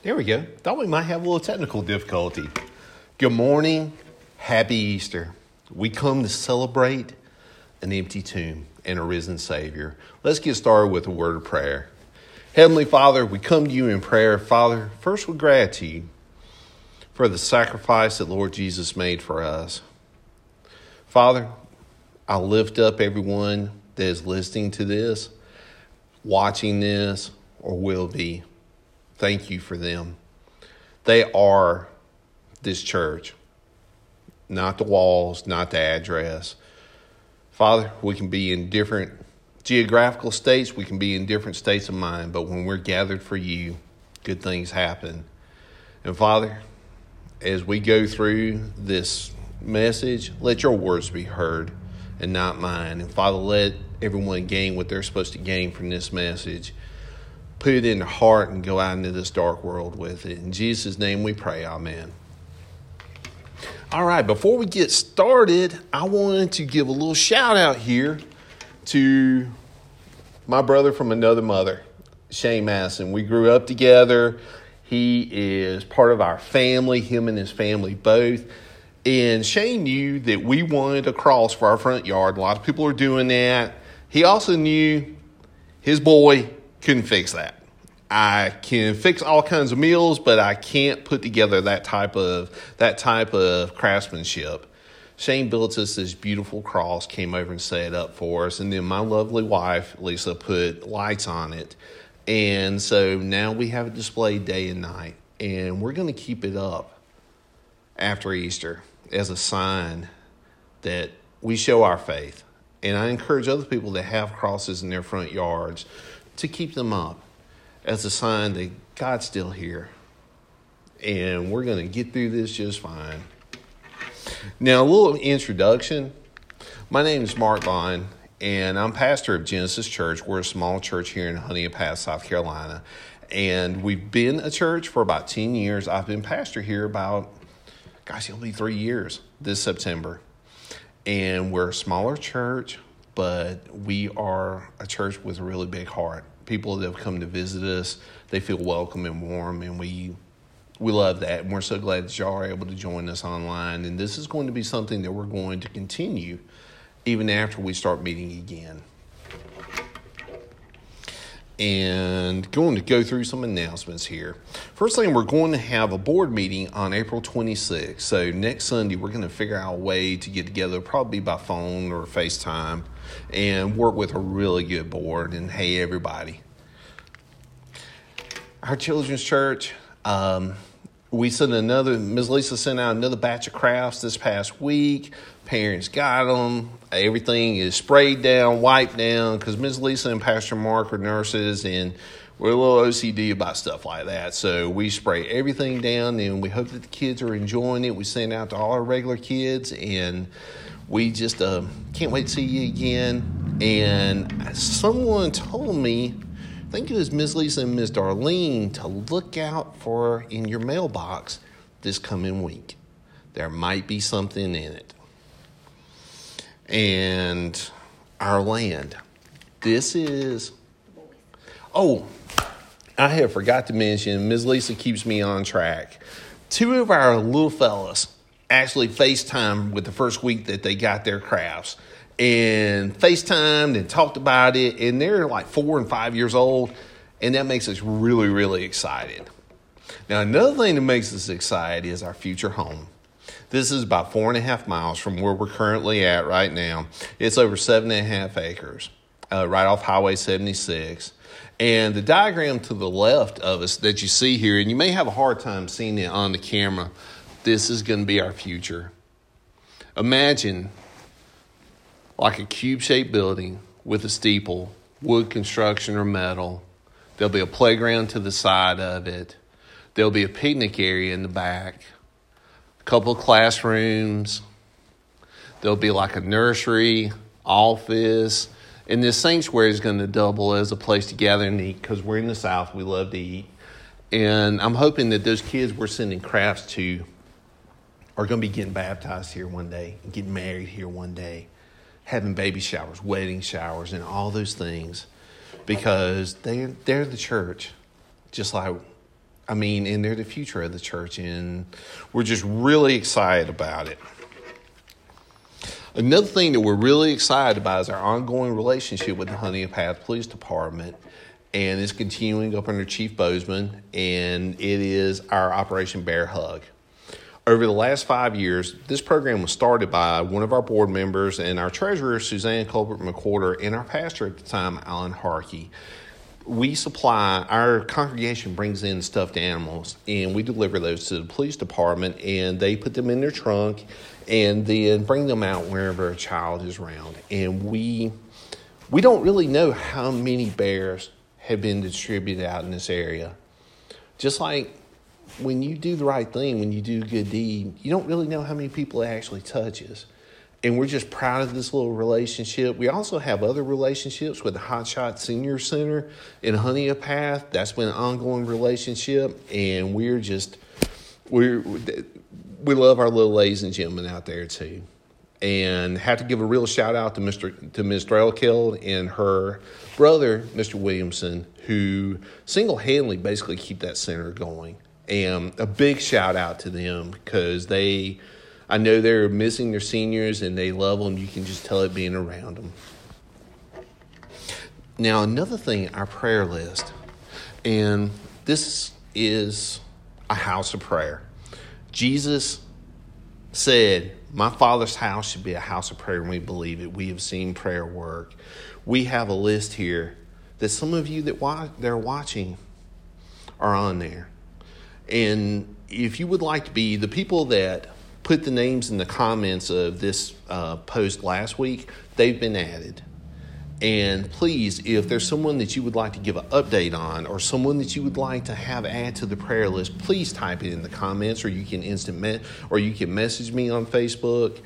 There we go. Thought we might have a little technical difficulty. Good morning. Happy Easter. We come to celebrate an empty tomb and a risen Savior. Let's get started with a word of prayer. Heavenly Father, we come to you in prayer. Father, first with gratitude for the sacrifice that Lord Jesus made for us. Father, I lift up everyone that is listening to this, watching this, or will be. Thank you for them. They are this church, not the walls, not the address. Father, we can be in different geographical states, we can be in different states of mind, but when we're gathered for you, good things happen. And Father, as we go through this message, let your words be heard and not mine. And Father, let everyone gain what they're supposed to gain from this message. Put it in their heart and go out into this dark world with it. In Jesus' name we pray, amen. All right, before we get started, I wanted to give a little shout out here to my brother from another mother, Shane Madison. We grew up together. He is part of our family, him and his family both. And Shane knew that we wanted a cross for our front yard. A lot of people are doing that. He also knew his boy couldn't fix that. I can fix all kinds of meals, but I can't put together that type of craftsmanship. Shane built us this beautiful cross, came over and set it up for us, and then my lovely wife, Lisa, put lights on it. And so now we have it displayed day and night, and we're going to keep it up after Easter as a sign that we show our faith. And I encourage other people that have crosses in their front yards to keep them up as a sign that God's still here. And we're going to get through this just fine. Now, a little introduction. My name is Mark Vaughn, and I'm pastor of Genesis Church. We're a small church here in Honea Pass, South Carolina. And we've been a church for about 10 years. I've been pastor here it'll be 3 years this September. And we're a smaller church, but we are a church with a really big heart. People that have come to visit us, they feel welcome and warm, and we love that. And we're so glad that y'all are able to join us online. And this is going to be something that we're going to continue even after we start meeting again. And going to go through some announcements here. First thing, we're going to have a board meeting on April 26th. So next Sunday, we're going to figure out a way to get together, probably by phone or FaceTime, and work with a really good board. And hey, everybody. Our children's church, Ms. Lisa sent out another batch of crafts this past week. Parents got them. Everything is sprayed down, wiped down, because Ms. Lisa and Pastor Mark are nurses, and we're a little OCD about stuff like that. So we spray everything down, and we hope that the kids are enjoying it. We send out to all our regular kids, and we just can't wait to see you again. And someone told me, I think it was Ms. Lisa and Ms. Darlene, to look out for in your mailbox this coming week. There might be something in it. And our land. I have forgot to mention, Ms. Lisa keeps me on track. 2 of our little fellas actually FaceTimed with the first week that they got their crafts. And FaceTimed and talked about it. And they're like 4 and 5 years old. And that makes us really, really excited. Now, another thing that makes us excited is our future home. This is about 4.5 miles from where we're currently at right now. It's over 7.5 acres, right off Highway 76. And the diagram to the left of us that you see here, and you may have a hard time seeing it on the camera, this is going to be our future. Imagine like a cube-shaped building with a steeple, wood construction or metal. There'll be a playground to the side of it. There'll be a picnic area in the back. Couple of classrooms. There'll be like a nursery, office, and this sanctuary is going to double as a place to gather and eat because we're in the South. We love to eat. And I'm hoping that those kids we're sending crafts to are going to be getting baptized here one day, getting married here one day, having baby showers, wedding showers, and all those things because they're the church, just like And they're the future of the church, and we're just really excited about it. Another thing that we're really excited about is our ongoing relationship with the Honea Path Police Department, and it's continuing up under Chief Bozeman, and it is our Operation Bear Hug. Over the last 5 years, this program was started by one of our board members and our treasurer, Suzanne Colbert McWhorter, and our pastor at the time, Alan Harkey. Our congregation brings in stuffed animals, and we deliver those to the police department, and they put them in their trunk and then bring them out wherever a child is around. And we don't really know how many bears have been distributed out in this area. Just like when you do the right thing, when you do a good deed, you don't really know how many people it actually touches. And we're just proud of this little relationship. We also have other relationships with the Hot Shot Senior Center in Honea Path. That's been an ongoing relationship, and we love our little ladies and gentlemen out there too. And have to give a real shout out to Ms. Drellkeld and her brother, Mr. Williamson, who single-handedly basically keep that center going. And a big shout out to them, because I know they're missing their seniors and they love them. You can just tell it being around them. Now, another thing, our prayer list. And this is a house of prayer. Jesus said, my Father's house should be a house of prayer, and we believe it. We have seen prayer work. We have a list here that some of you that are watching are on there. And if you would like to be the people that put the names in the comments of this post last week, they've been added. And please, if there's someone that you would like to give an update on, or someone that you would like to have add to the prayer list, please type it in the comments, or you can message me on Facebook.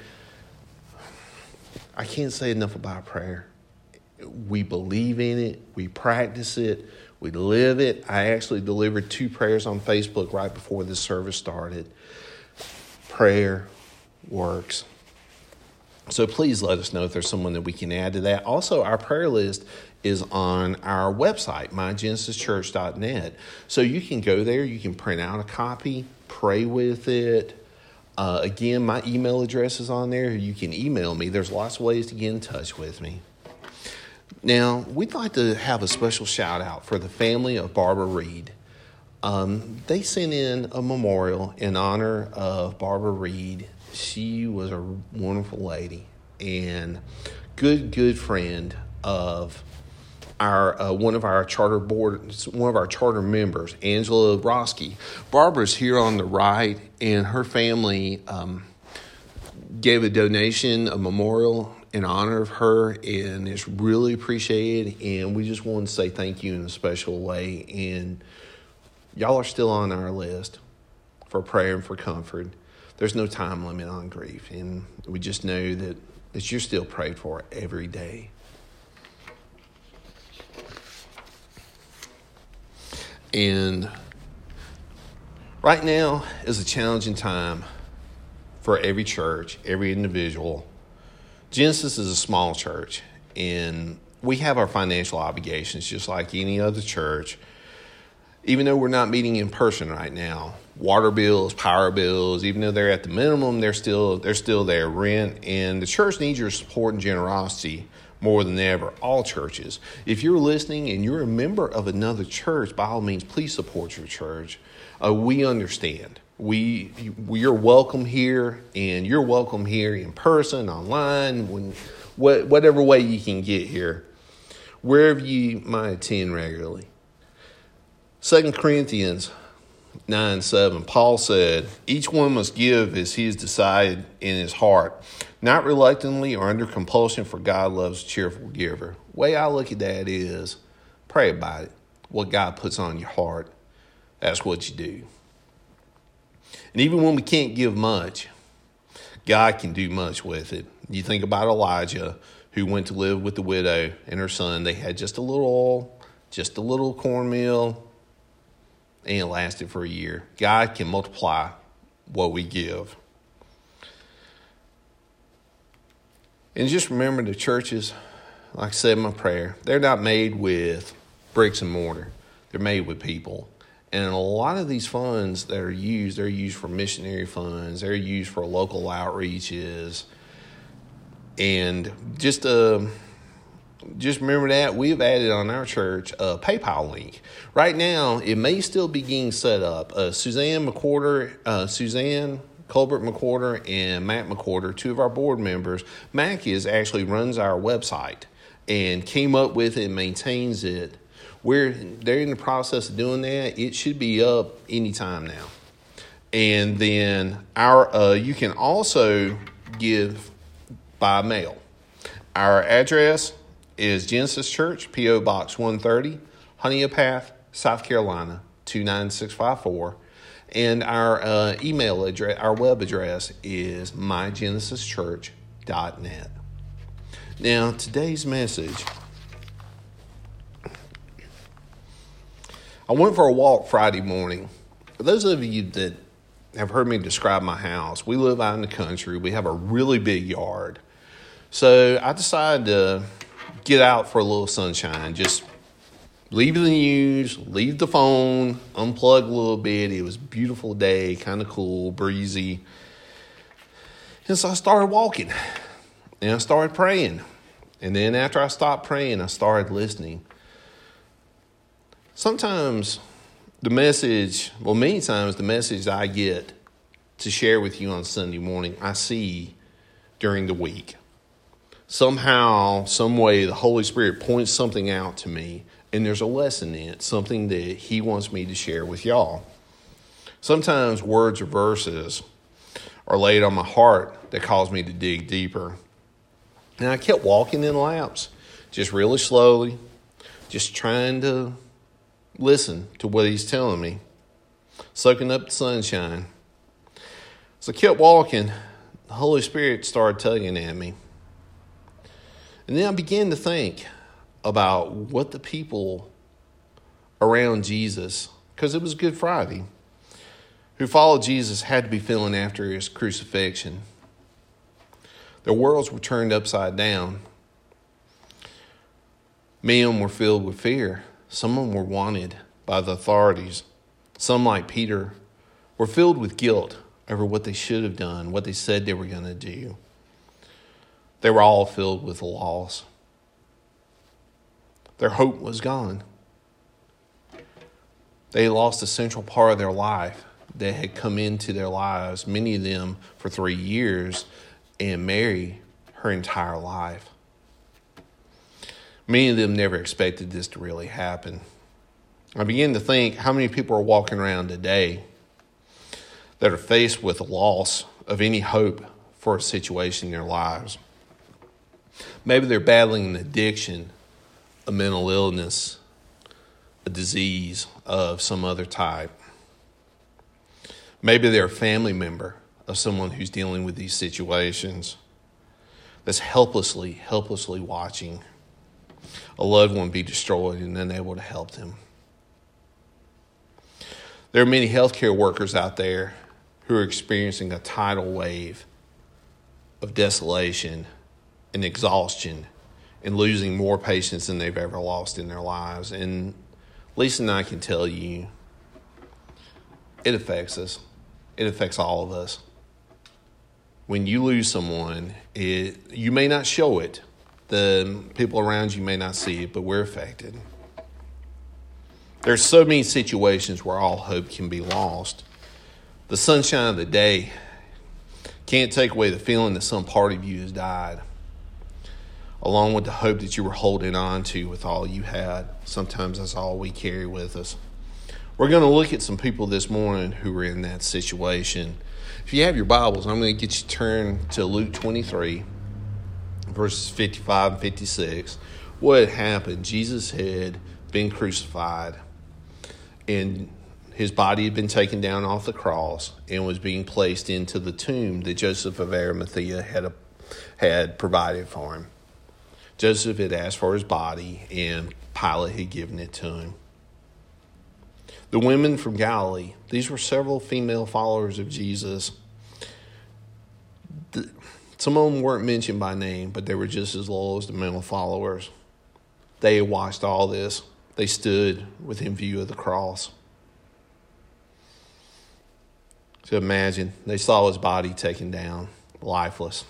I can't say enough about prayer. We believe in it. We practice it. We live it. I actually delivered 2 prayers on Facebook right before this service started. Prayer works. So please let us know if there's someone that we can add to that. Also, our prayer list is on our website, mygenesischurch.net. So you can go there, you can print out a copy, pray with it. Again, my email address is on there. You can email me. There's lots of ways to get in touch with me. Now, we'd like to have a special shout out for the family of Barbara Reed. They sent in a memorial in honor of Barbara Reed. She was a wonderful lady and good friend of one of our charter members, Angela Roski. Barbara's here on the right, and her family gave a donation, a memorial in honor of her, and it's really appreciated. And we just want to say thank you in a special way. And y'all are still on our list for prayer and for comfort. There's no time limit on grief, and we just know that you're still prayed for every day. And right now is a challenging time for every church, every individual. Genesis is a small church, and we have our financial obligations just like any other church. Even though we're not meeting in person right now, water bills, power bills, even though they're at the minimum, they're still there, rent, and the church needs your support and generosity more than ever, all churches. If you're listening and you're a member of another church, by all means, please support your church. We understand. You're welcome here, and you're welcome here in person, online, whatever way you can get here, wherever you might attend regularly. 2 Corinthians 9:7, Paul said, each one must give as he has decided in his heart, not reluctantly or under compulsion, for God loves a cheerful giver. The way I look at that is, pray about it. What God puts on your heart, that's what you do. And even when we can't give much, God can do much with it. You think about Elijah, who went to live with the widow and her son. They had just a little oil, just a little cornmeal, and it lasted for a year. God can multiply what we give. And just remember, the churches, like I said in my prayer, they're not made with bricks and mortar. They're made with people. And a lot of these funds that are used, they're used for missionary funds. They're used for local outreaches. And just remember that we have added on our church a PayPal link. Right now, it may still be getting set up. Suzanne Colbert McWhorter and Matt McWhorter, two of our board members. Mac actually runs our website and came up with it and maintains it. They're in the process of doing that. It should be up anytime now. And then you can also give by mail. Our address is Genesis Church, P.O. Box 130, Honeypath, South Carolina, 29654. And our email address, our web address is mygenesischurch.net. Now, today's message. I went for a walk Friday morning. For those of you that have heard me describe my house, we live out in the country. We have a really big yard. So I decided to get out for a little sunshine. Just leave the news, leave the phone, unplug a little bit. It was a beautiful day, kind of cool, breezy. And so I started walking. And I started praying. And then after I stopped praying, I started listening. Sometimes many times the message I get to share with you on Sunday morning, I see during the week. Somehow, some way, the Holy Spirit points something out to me, and there's a lesson in it, something that He wants me to share with y'all. Sometimes words or verses are laid on my heart that cause me to dig deeper. And I kept walking in laps, just really slowly, just trying to listen to what He's telling me, soaking up the sunshine. So I kept walking. The Holy Spirit started tugging at me. And then I began to think about what the people around Jesus, because it was Good Friday, who followed Jesus had to be feeling after His crucifixion. Their worlds were turned upside down. Many of them were filled with fear. Some of them were wanted by the authorities. Some, like Peter, were filled with guilt over what they should have done, what they said they were going to do. They were all filled with loss. Their hope was gone. They lost a central part of their life that had come into their lives, many of them for 3 years, and Mary her entire life. Many of them never expected this to really happen. I began to think how many people are walking around today that are faced with the loss of any hope for a situation in their lives. Maybe they're battling an addiction, a mental illness, a disease of some other type. Maybe they're a family member of someone who's dealing with these situations that's helplessly watching a loved one be destroyed and unable to help them. There are many healthcare workers out there who are experiencing a tidal wave of desolation and exhaustion and losing more patients than they've ever lost in their lives. And Lisa and I can tell you, it affects us. It affects all of us. When you lose someone, you may not show it. The people around you may not see it, but we're affected. There's so many situations where all hope can be lost. The sunshine of the day can't take away the feeling that some part of you has died, along with the hope that you were holding on to with all you had. Sometimes that's all we carry with us. We're going to look at some people this morning who were in that situation. If you have your Bibles, I'm going to get you turned to Luke 23, verses 55 and 56. What had happened? Jesus had been crucified, and his body had been taken down off the cross and was being placed into the tomb that Joseph of Arimathea had provided for him. Joseph had asked for his body, and Pilate had given it to him. The women from Galilee, these were several female followers of Jesus. Some of them weren't mentioned by name, but they were just as loyal as the male followers. They had watched all this. They stood within view of the cross. to imagine. They saw his body taken down, lifeless.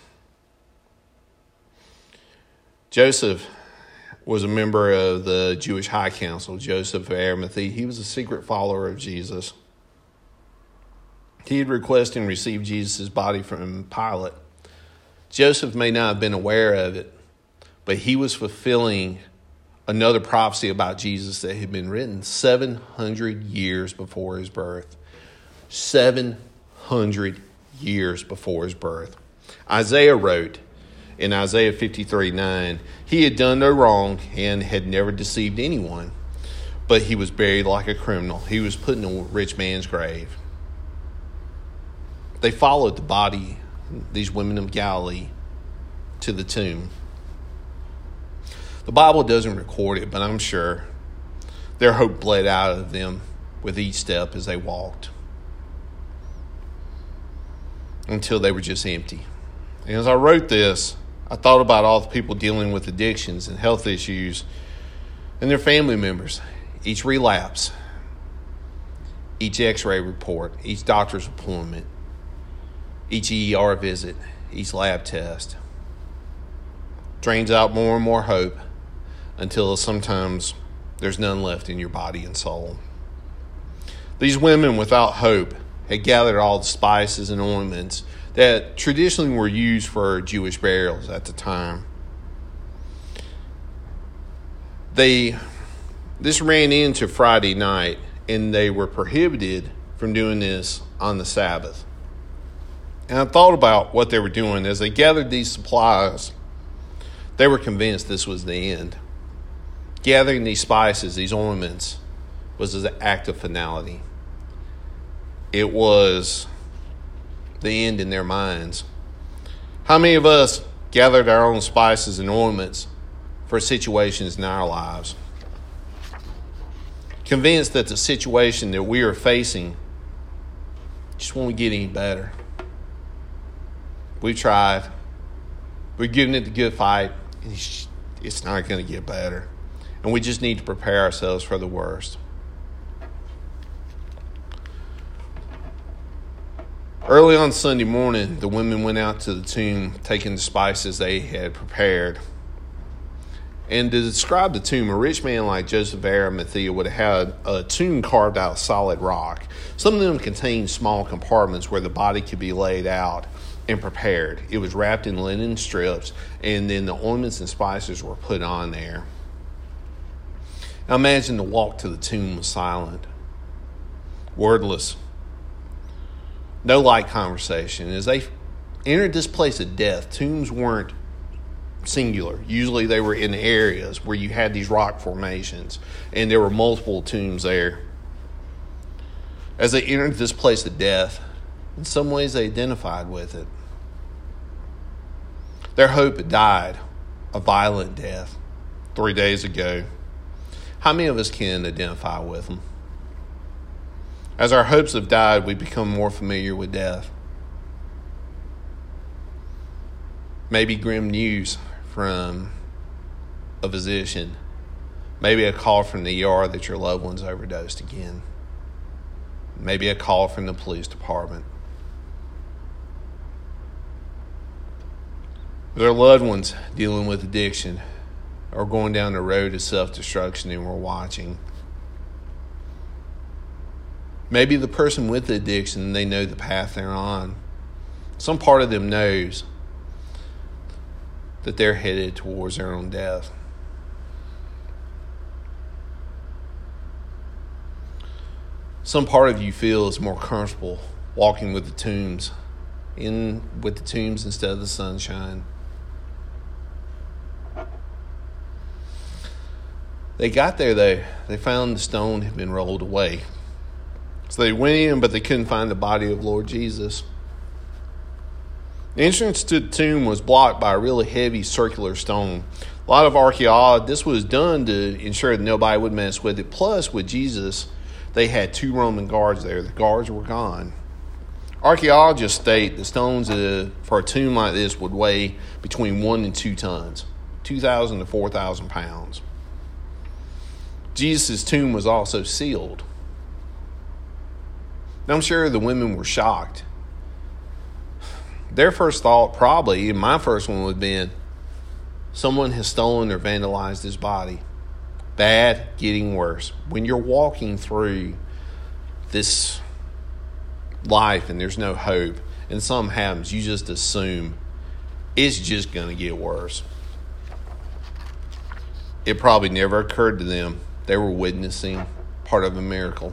Joseph was a member of the Jewish High Council, Joseph of Arimathea. He was a secret follower of Jesus. He had requested and received Jesus' body from Pilate. Joseph may not have been aware of it, but he was fulfilling another prophecy about Jesus that had been written 700 years before his birth. 700 years before his birth. Isaiah wrote in Isaiah 53:9, he had done no wrong and had never deceived anyone, but he was buried like a criminal. He was put in a rich man's grave. They followed the body, these women of Galilee, to the tomb. The Bible doesn't record it, but I'm sure their hope bled out of them with each step as they walked, until they were just empty. And as I wrote this, I thought about all the people dealing with addictions and health issues and their family members. Each relapse, each x-ray report, each doctor's appointment, each ER visit, each lab test drains out more and more hope until sometimes there's none left in your body and soul. These women without hope had gathered all the spices and ointments that traditionally were used for Jewish burials at the time. This ran into Friday night, and they were prohibited from doing this on the Sabbath. And I thought about what they were doing. As they gathered these supplies, they were convinced this was the end. Gathering these spices, these ornaments, was an act of finality. It was the end in their minds. How many of us gathered our own spices and ornaments for situations in our lives, convinced that the situation that we are facing just won't get any better? We've tried. We've given it the good fight. It's not going to get better. And we just need to prepare ourselves for the worst. Early on Sunday morning, the women went out to the tomb, taking the spices they had prepared. And to describe the tomb, a rich man like Joseph of Arimathea would have had a tomb carved out of solid rock. Some of them contained small compartments where the body could be laid out and prepared. It was wrapped in linen strips, and then the ornaments and spices were put on there. Now imagine the walk to the tomb was silent, wordless, no light conversation. As they entered this place of death, tombs weren't singular. Usually they were in areas where you had these rock formations, and there were multiple tombs there. As they entered this place of death, in some ways they identified with it. Their hope had died a violent death 3 days ago. How many of us can identify with them? As our hopes have died, we become more familiar with death. Maybe grim news from a physician. Maybe a call from the ER that your loved one's overdosed again. Maybe a call from the police department. Their loved ones dealing with addiction or going down the road of self-destruction, and we're watching. Maybe the person with the addiction, they know the path they're on. Some part of them knows that they're headed towards their own death. Some part of you feels more comfortable walking with the tombs, with the tombs instead of the sunshine. They got there, though. They found the stone had been rolled away. So they went in, but they couldn't find the body of Lord Jesus. The entrance to the tomb was blocked by a really heavy circular stone. A lot of archaeology, this was done to ensure that nobody would mess with it. Plus, with Jesus, they had 2 Roman guards there. The guards were gone. Archaeologists state the stones for a tomb like this would weigh between 1 and 2 tons, 2,000 to 4,000 pounds. Jesus' tomb was also sealed. And I'm sure the women were shocked. Their first thought probably, and my first one would have been, someone has stolen or vandalized his body. Bad, getting worse. When you're walking through this life and there's no hope and something happens, you just assume it's just going to get worse. It probably never occurred to them they were witnessing part of a miracle.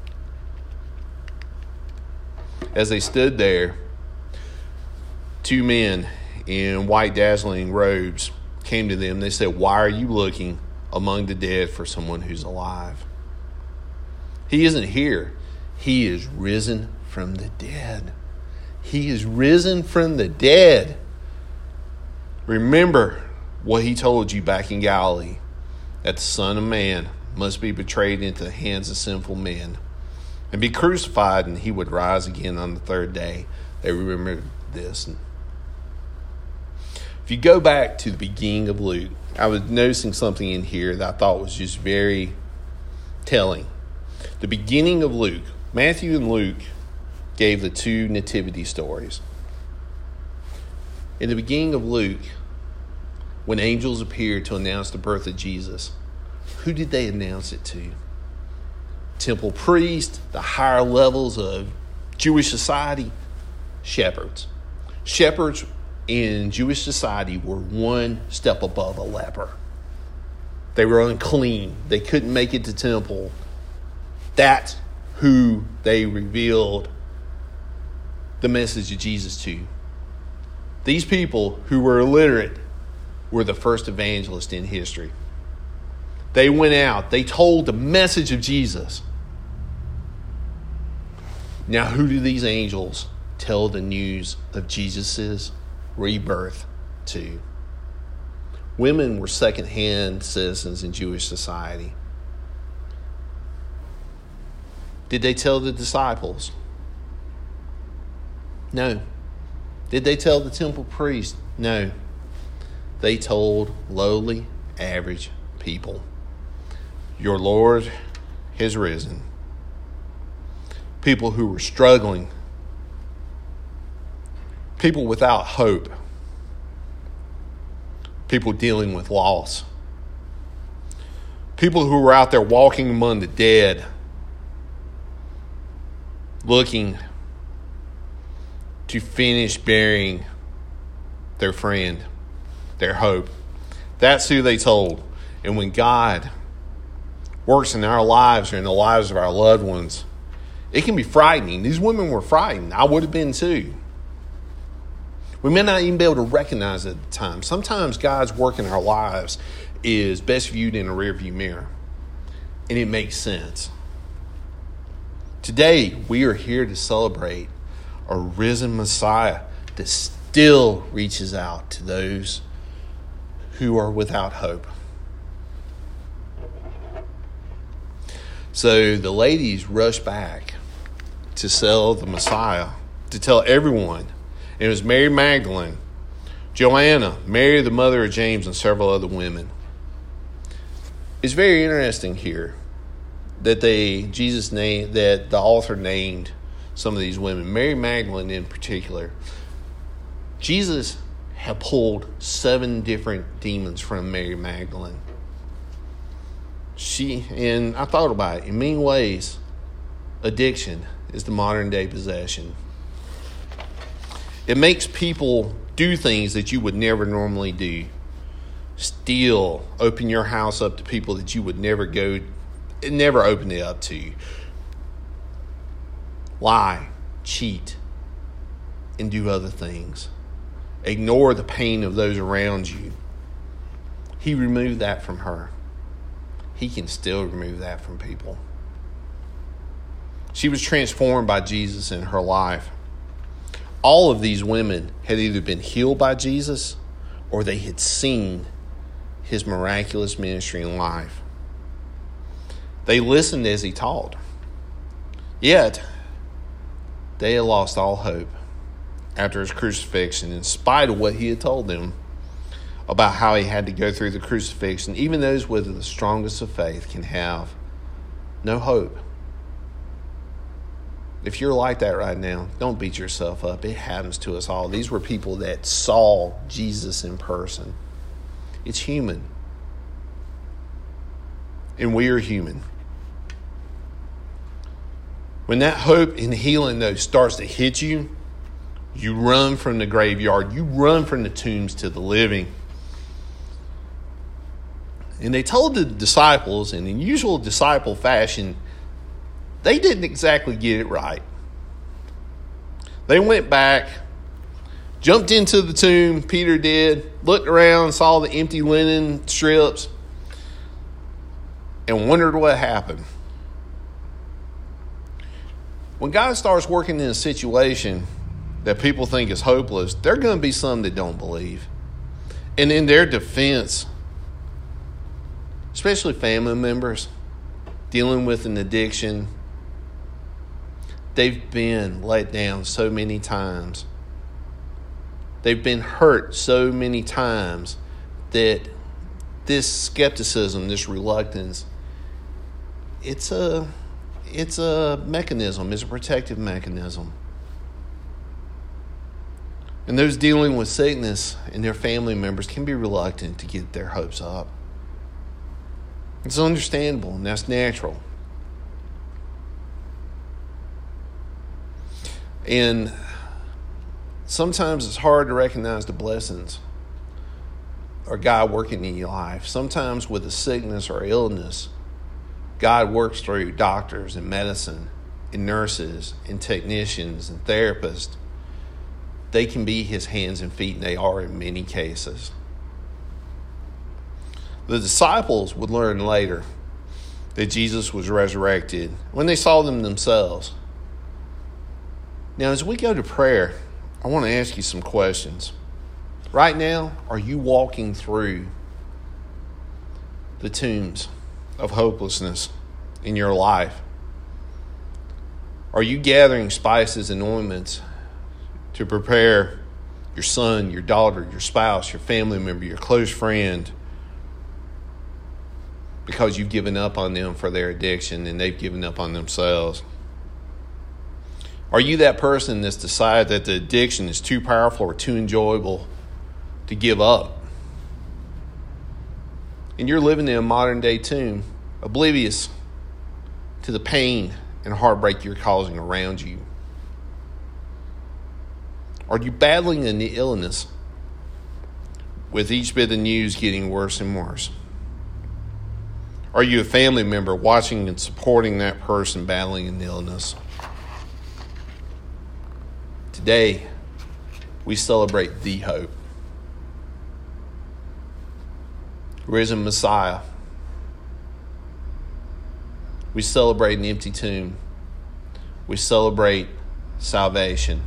As they stood there, two men in white dazzling robes came to them. They said, "Why are you looking among the dead for someone who's alive? He isn't here. He is risen from the dead. He is risen from the dead. Remember what he told you back in Galilee, that the Son of Man must be betrayed into the hands of sinful men and be crucified, and he would rise again on the third day." They remembered this. If you go back to the beginning of Luke, I was noticing something in here that I thought was just very telling. The beginning of Luke, Matthew and Luke gave the two nativity stories. In the beginning of Luke, when angels appeared to announce the birth of Jesus, who did they announce it to? Temple priests, the higher levels of Jewish society, shepherds. Shepherds in Jewish society were one step above a leper. They were unclean. They couldn't make it to temple. That's who they revealed the message of Jesus to. These people who were illiterate were the first evangelists in history. They went out. They told the message of Jesus. Now, who do these angels tell the news of Jesus' rebirth to? Women were second-hand citizens in Jewish society. Did they tell the disciples? No. Did they tell the temple priest? No. They told lowly, average people. Your Lord has risen. People who were struggling. People without hope. People dealing with loss. People who were out there walking among the dead, looking to finish burying their friend, their hope. That's who they told. And when God works in our lives or in the lives of our loved ones, it can be frightening. These women were frightened. I would have been too. We may not even be able to recognize it at the time. Sometimes God's work in our lives is best viewed in a rearview mirror, and it makes sense. Today, we are here to celebrate a risen Messiah that still reaches out to those who are without hope. So the ladies rushed back to sell the Messiah, to tell everyone. And it was Mary Magdalene, Joanna, Mary the mother of James, and several other women. It's very interesting here that the author named some of these women. Mary Magdalene in particular. Jesus had pulled 7 different demons from Mary Magdalene. And I thought about it, in many ways, addiction is the modern day possession. It makes people do things that you would never normally do. Steal, open your house up to people that you would never open it up to. Lie, cheat, and do other things. Ignore the pain of those around you. He removed that from her. He can still remove that from people. She was transformed by Jesus in her life. All of these women had either been healed by Jesus or they had seen his miraculous ministry in life. They listened as he taught. Yet, they had lost all hope after his crucifixion, in spite of what he had told them about how he had to go through the crucifixion. Even those with the strongest of faith can have no hope. If you're like that right now, don't beat yourself up. It happens to us all. These were people that saw Jesus in person. It's human. And we are human. When that hope and healing, though, starts to hit you, you run from the graveyard. You run from the tombs to the living. And they told the disciples, in the usual disciple fashion, they didn't exactly get it right. They went back, jumped into the tomb, Peter did, looked around, saw the empty linen strips, and wondered what happened. When God starts working in a situation that people think is hopeless, there are going to be some that don't believe. And in their defense, especially family members dealing with an addiction, they've been let down so many times. They've been hurt so many times that this skepticism, this reluctance, it's a mechanism, it's a protective mechanism. And those dealing with sickness and their family members can be reluctant to get their hopes up. It's understandable, and that's natural. And sometimes it's hard to recognize the blessings or God working in your life. Sometimes with a sickness or illness, God works through doctors and medicine and nurses and technicians and therapists. They can be his hands and feet, and they are in many cases. The disciples would learn later that Jesus was resurrected when they saw them themselves. Now, as we go to prayer, I want to ask you some questions. Right now, are you walking through the tombs of hopelessness in your life? Are you gathering spices and ointments to prepare your son, your daughter, your spouse, your family member, your close friend, because you've given up on them for their addiction and they've given up on themselves? Are you that person that's decided that the addiction is too powerful or too enjoyable to give up? And you're living in a modern day tomb, oblivious to the pain and heartbreak you're causing around you. Are you battling an illness with each bit of news getting worse and worse? Are you a family member watching and supporting that person battling an illness? Today, we celebrate the hope. Risen Messiah. We celebrate an empty tomb. We celebrate salvation.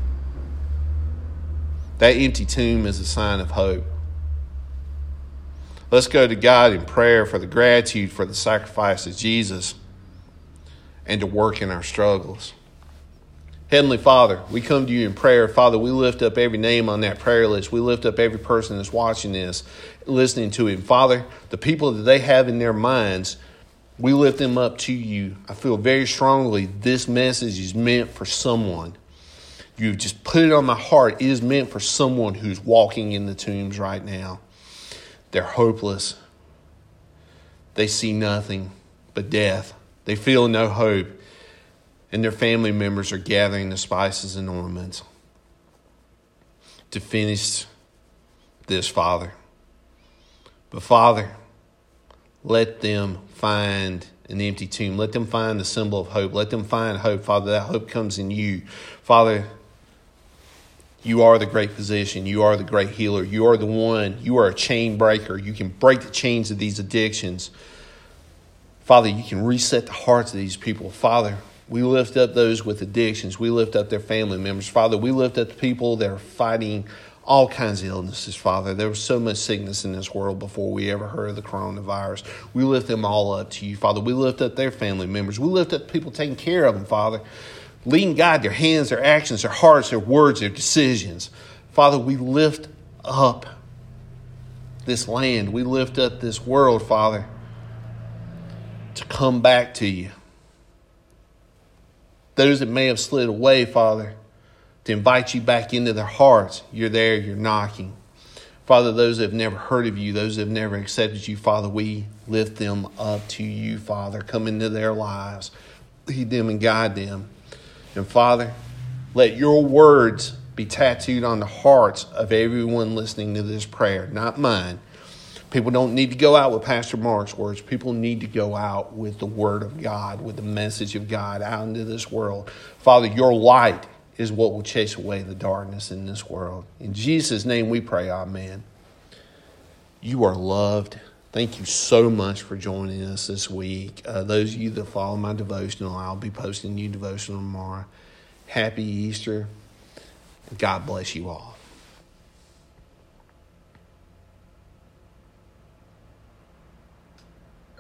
That empty tomb is a sign of hope. Let's go to God in prayer for the gratitude for the sacrifice of Jesus and to work in our struggles. Heavenly Father, we come to you in prayer. Father, we lift up every name on that prayer list. We lift up every person that's watching this, listening to him. Father, the people that they have in their minds, we lift them up to you. I feel very strongly this message is meant for someone. You've just put it on my heart. It is meant for someone who's walking in the tombs right now. They're hopeless. They see nothing but death. They feel no hope. And their family members are gathering the spices and ornaments to finish this, Father. But Father, let them find an empty tomb. Let them find the symbol of hope. Let them find hope, Father. That hope comes in you. Father, you are the great physician. You are the great healer. You are the one. You are a chain breaker. You can break the chains of these addictions. Father, you can reset the hearts of these people. Father, we lift up those with addictions. We lift up their family members. Father, we lift up the people that are fighting all kinds of illnesses, Father. There was so much sickness in this world before we ever heard of the coronavirus. We lift them all up to you, Father. We lift up their family members. We lift up the people taking care of them, Father. Lead and guide their hands, their actions, their hearts, their words, their decisions. Father, we lift up this land. We lift up this world, Father, to come back to you. Those that may have slid away, Father, to invite you back into their hearts. You're there, you're knocking. Father, those that have never heard of you, those that have never accepted you, Father, we lift them up to you, Father. Come into their lives, lead them and guide them. And Father, let your words be tattooed on the hearts of everyone listening to this prayer, not mine. People don't need to go out with Pastor Mark's words. People need to go out with the word of God, with the message of God out into this world. Father, your light is what will chase away the darkness in this world. In Jesus' name we pray, amen. You are loved. Thank you so much for joining us this week. Those of you that follow my devotional, I'll be posting a new devotional tomorrow. Happy Easter. God bless you all.